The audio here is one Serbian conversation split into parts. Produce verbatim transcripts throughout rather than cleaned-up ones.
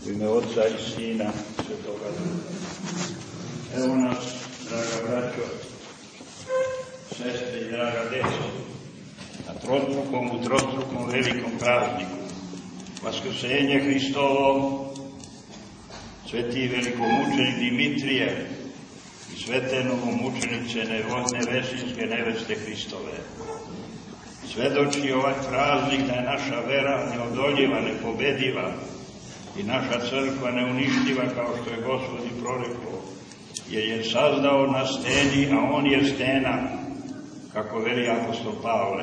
U ime Otca i Sina Svetoga Duha. Evo nas, draga braćo, sestre i draga deco, na trostrukom, u trostrukom velikom prazniku. Vaskrsenje Hristovo, sveti velikomučenik Dimitrije i svete novomučenice nevesinske neveste Hristove. Svedoči ovaj praznik da je naša vera neodoljiva, nepobediva i naša crkva neuništiva, kao što je Gospod i prorekao, jer je sazdao na steni, a on je stena, kako veli apostol Pavle.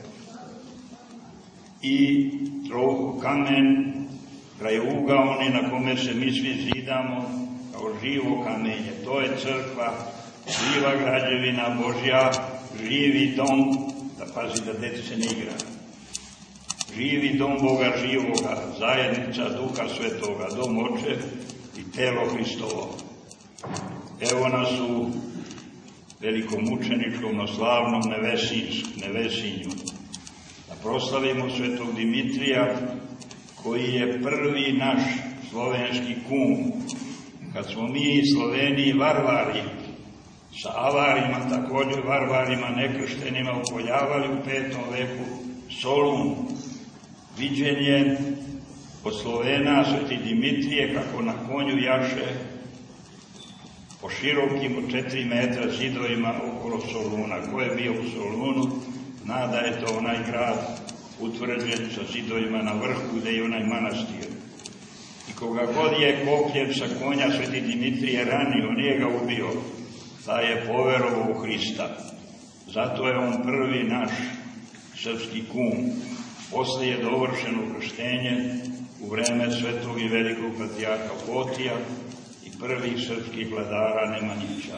I kamen, krajougaoni na kome se mi svi zidamo, kao živo kamenje. To je crkva, živa građevina Božja, živi dom, da pazi da dete se ne igra. Živi dom Boga živoga, zajednica Duha Svetoga, dom Oče i telo Hristovo. Evo nas u velikomučeničkom, slavnom Nevesinju. Da proslavimo svetog Dimitrija, koji je prvi naš slovenski kum. Kad smo mi Sloveniji varvari, sa avarima, također varvarima nekrštenima, upoljavali u petom veku Solun, viđen je od Slovena sveti Dimitrije kako na konju jaše po širokim od četiri metra zidovima okolo Soluna. Ko je bio u Solunu, zna da je to onaj grad utvrđen sa zidovima na vrhu gde je onaj manastir. I koga god je kopljem sa konja sveti Dimitrije ranio, nije ga ubio, taj je poverovao u Hrista. Zato je on prvi naš srpski kum. Posle je dovršeno krštenje u vreme svetog i velikog patrijarha Fotija i prvih srpskih vladara Nemanjića.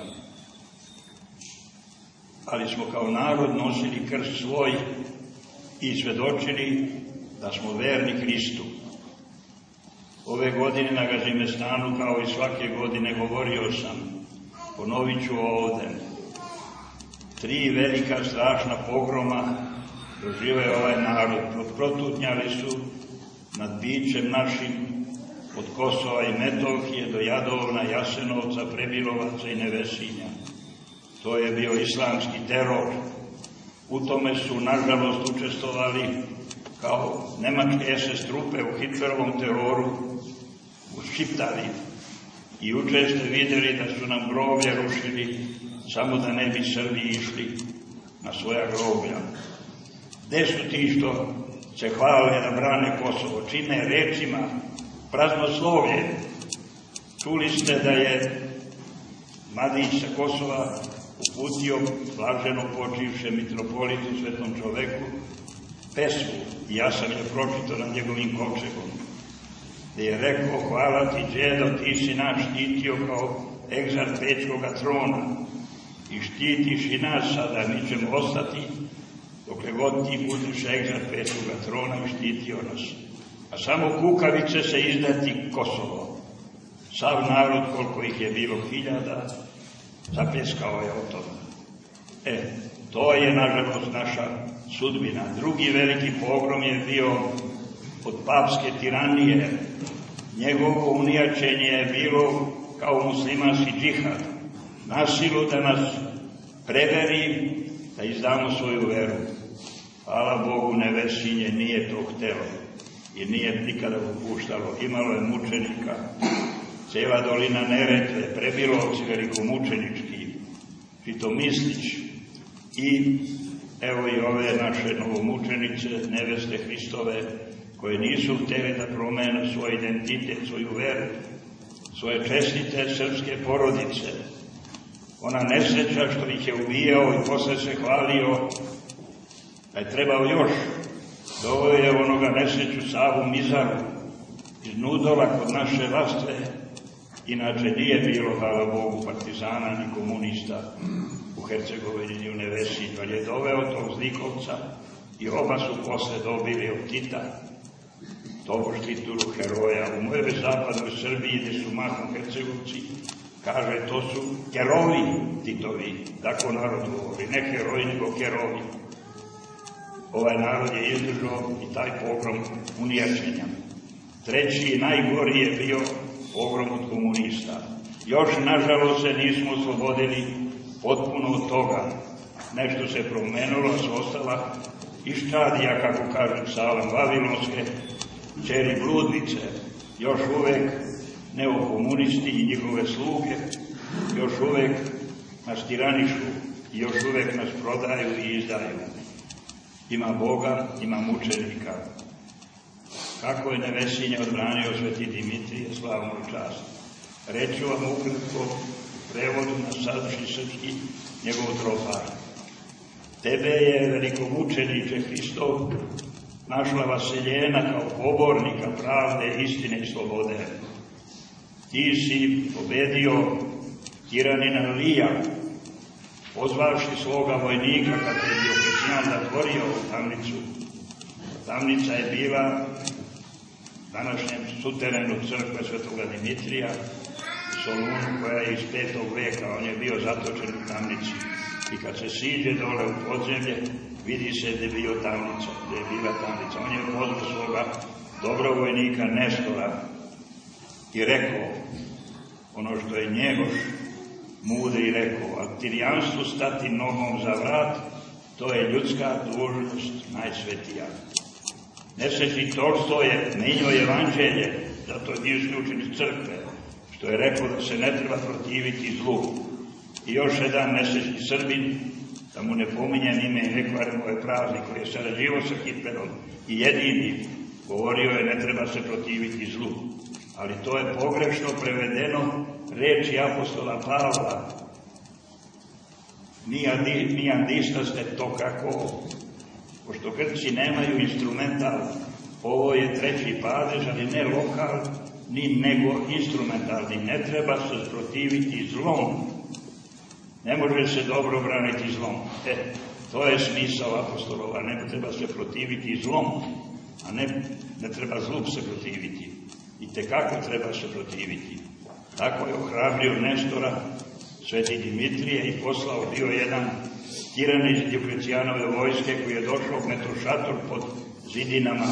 Ali smo kao narod nosili krst svoj i svedočili da smo verni Hristu. Ove godine na Gazimestanu, kao i svake godine, govorio sam, ponovit ću ovde, tri velika strašna pogroma doživeo ovaj narod. Protutnjali su nad bićem našim od Kosova i Metohije do Jadovna, Jasenovca, Prebilovaca i Nevesinja. To je bio islamski teror. U tome su, nažalost, učestvovali kao nemačke es es trupe u Hitlerovom teroru u Šiptari. I juče ste vidjeli da su nam groblje rušili samo da ne bi Srbi išli na svoja groblja. Gde su ti što se hvale da brane Kosovo? Čine rečima praznoslovlje. Čuli ste da je Mladić sa Kosova uputio blaženo počivše mitropolitu, svetom čoveku, pesmu, i ja sam je pročitao nad njegovim kovčegom, gde je rekao: hvala ti, džedo, ti si nas štitio kao egzar Pečkoga trona i štitiš i nas sada, mi ćemo ostati dokle god ti budiš egzar Pečkoga trona i štitio nas. A samo kukavice se izdati Kosovo. Sav narod, koliko ih je bilo hiljada, zapljeskao je o tome. E, to je nažalost naša sudbina. Drugi veliki pogrom je bio od papske tiranije. Njegovo unijačenje je bilo kao muslimanski džihad. Nasilu da nas preveri, da izdamo svoju veru. Hvala Bogu, Nevesinje nije to htelo i nije nikada popuštalo. Imalo je mučenika. Cijela dolina Neretve, Prebilovci velikomučenički, Žitomislić i evo i ove naše novomučenice, neveste Hristove, koje nisu htjeli da promene svoj identitet, svoju veru, svoje čestite srpske porodice. Ona nesreća što ih je ubijao i posle se hvalio da je trebao još. Doveo je onoga nesreću Savu Mizaru iz Nudola kod naše Vastve. Inače nije bilo, hvala Bogu, partizana ni komunista u Hercegovini ni u Nevesinju, ali je doveo tog zlikovca i oba su posle dobili od Tita tobož titulu heroja. U mojoj zapadnoj Srbiji, gde su mahom Hercegovci, kaže, to su kerovi Titovi, tako narod govori, ne heroji, nego kerovi. Ovaj narod je izdržao i taj pogrom unijačenja. Treći, najgori je bio pogrom od komunista. Još, nažalost, se nismo oslobodili potpuno od toga. Nešto se promenilo, su ostala iščadija, kako kažem psalam, vavilonske ćeri bludnice. Još uvek neokomunisti i njihove sluge, još uvek nas tiranišu i još uvek nas prodaju i izdaju. Ima Boga, ima mučenika. Kako je Nevesinje odbranio sveti Dimitrije, slavnu čast. Reću vam ukratko prevodu na sadašnji srpski njegov tropar. Tebe je, velikomučeniče Hristov, našla vaseljena kao pobornika pravde, istine i slobode. Ti si pobedio tiranina Lija, pozvavši svoga vojnika kad je Dioklecijan zatvorio u tamnicu. Tamnica je bila današnjem suterenu crkve svetoga Dimitrija u Solunu, koja je iz petog veka, on je bio zatočen u tamnici. I kad se siđe dole u podzemlje, vidi se da je bio tamnica, da je bila tamnica. On je pozvao svoga dobrovojnika Nestora i rekao ono što je Njegoš mudri rekao, a tirijanstvu stati nogom za vrat, to je ljudska dužnost najsvetija. Nesrećni Tolstoj je menjao evanđelje, zato je bio isključen iz crkve, što je rekao da se ne treba protiviti zlu. I još jedan nesrećni Srbin, da mu ne pominjem ime i Nekvaremove praznik, koji je sarađivao sa Hitlerom i jedini govorio je ne treba se protiviti zlu. Ali to je pogrešno prevedeno reči apostola Pavla. Nijandista ste to kako, pošto Grci nemaju instrumental, ovo je treći padež, ali ne lokal, ni nego instrumentalni. Ne treba se protiviti zlom. Ne može se dobro braniti zlom. E, to je smisao apostolova. Ne treba se protiviti zlom, a ne, ne treba zlu se protiviti. I tekako treba se protiviti. Tako je ohrabrio Nestora sveti Dimitrije i poslao bio jedan tiran iz Dioklecijanove vojske koji je došao metošator pod zidinama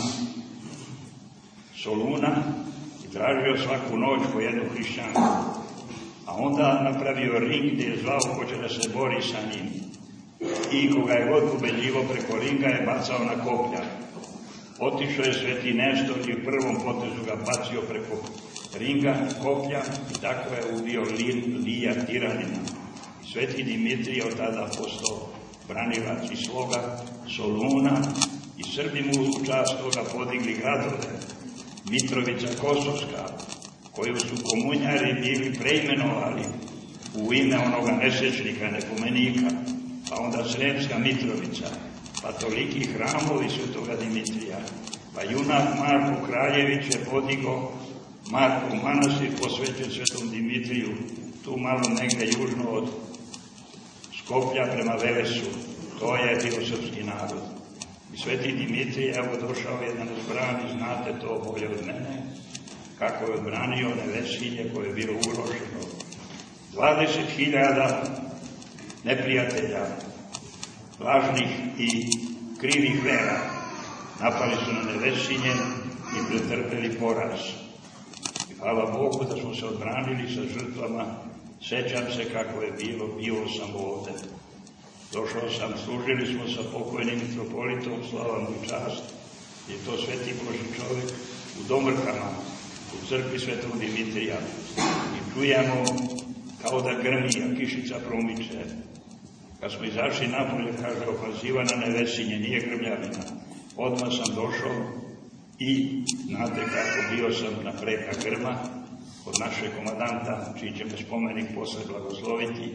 Soluna i tražio svaku noć po jednu hrišćanku. A onda napravio ring gdje je zvao ko će da se bori sa njim. I koga je god pobeđivo preko ringa je bacao na koplja. Otišao je sveti Nestor i u prvom potezu ga bacio preko ringa, koplja i tako je ubio Lija tiranina. Sveti Dimitrije od tada postao branilac i sloga Soluna i Srbi mu u čast toga podigli gradove. Mitrovica Kosovska, koju su komunjari bili preimenovali u ime onoga nesrećnika, nepomenika, pa onda Sremska Mitrovica, pa toliki hramovi svetoga Dimitrija, pa junak Marko Kraljević je podigo Marko manastir posvećen svetom Dimitriju, tu malo negde južno od Skoplja prema Velesu. To je bio srpski narod. I sveti Dimitrij, evo došao jedan zbrani, znate to bolje od mene, kako je odbranio Nevesinje koje je bilo ugroženo. dvadeset hiljada neprijatelja, lažnih i krivih vera, napali su na Nevesinje i pretrpeli poraz. I hvala Bogu da smo se odbranili sa žrtvama. Sećam se kako je bilo, bio sam ovde. Došao sam, služili smo sa pokojnim mitropolitom, slava mu čast, je to sveti Božji čovjek u Domrkama, u crkvi svetog Dimitrija. I čujemo kao da grmi, a kišica promiče. Kad smo izašli napolje, kaže, ofaziva na Nevesinje, nije grmljavina. Odmah sam došao i, znate kako, bio sam na preka grma od našeg komadanta, čiji će me spomenik posle blagosloviti.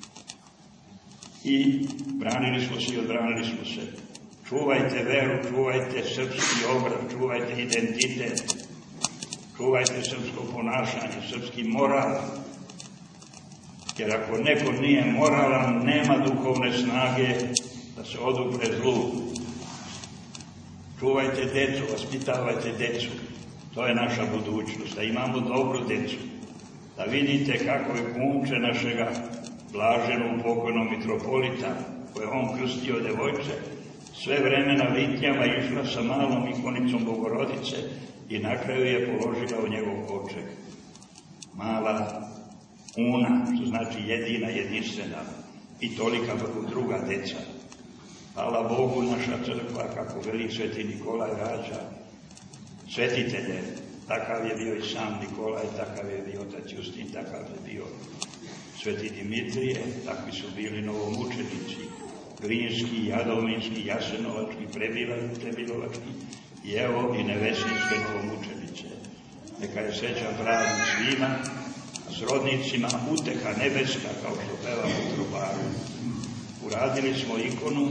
I branili smo se i odbranili smo se. Čuvajte veru, čuvajte srpski obraz, čuvajte identitet, čuvajte srpsko ponašanje, srpski moral. Jer ako neko nije moralan, nema duhovne snage da se odupre zlu. Čuvajte decu, vaspitavajte decu. To je naša budućnost, da imamo dobru decu. Da vidite kako je kumče našega blaženog pokojnog mitropolita, koje on krstio devojče, sve vreme na litnjama išla sa malom ikonicom Bogorodice i na kraju je položila u njegov kovčeg mala Una, što znači jedina, jedinstvena, i tolika druga deca. Hvala Bogu, naša crkva, kako veli sveti Nikolaj, rađa svetitelje. Takav je bio i sam Nikolaj, takav je bio otac Justin, takav je bio sveti Dimitrije, takvi su bili novomučenici, Glinski, Jadovninski, Jasenovački, Prebilovački i evo i Nevesinske novomučenice. Neka je srećan praznik svima, a srodnicima uteha nebeska, kao što peva u Trobaru. Uradili smo ikonu,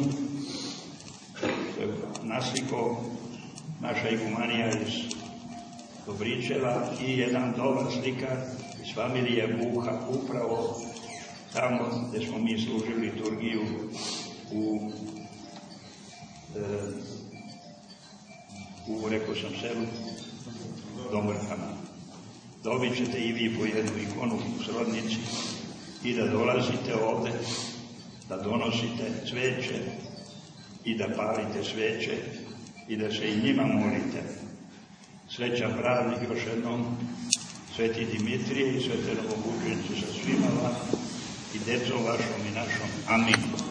nasliko naša igumanija iz Dobričeva i jedan dobar slikar iz familije Buha, upravo tamo gde smo mi služili liturgiju u, e, u rekao sam selu, Domrkama. Dobit ćete i vi po jednu ikonu u srodnici i da dolazite ovde, da donosite sveće i da palite sveće i da se i njima molite. Srećan praznik još jednom sveti Dimitrije i svete novomučenice sa svima vama i decom vašom i našom. Amin.